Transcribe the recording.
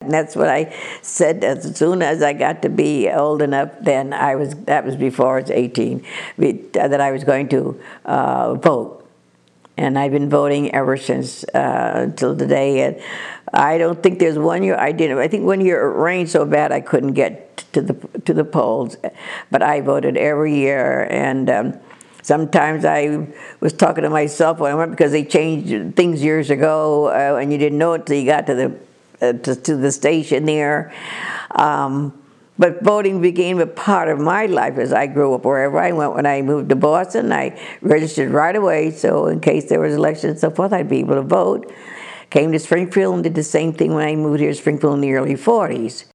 And that's what I said as soon as I got to be old enough. Then that was before I was 18, that I was going to vote. And I've been voting ever since till today. And I don't think there's one year I didn't. I think one year it rained so bad I couldn't get to the polls, but I voted every year. And sometimes I was talking to myself when I went, because they changed things years ago, and you didn't know it till you got to the station there. But voting became a part of my life as I grew up. Wherever I went, when I moved to Boston, I registered right away, so in case there was elections and so forth, I'd be able to vote. Came to Springfield and did the same thing when I moved here to Springfield in the early 40s.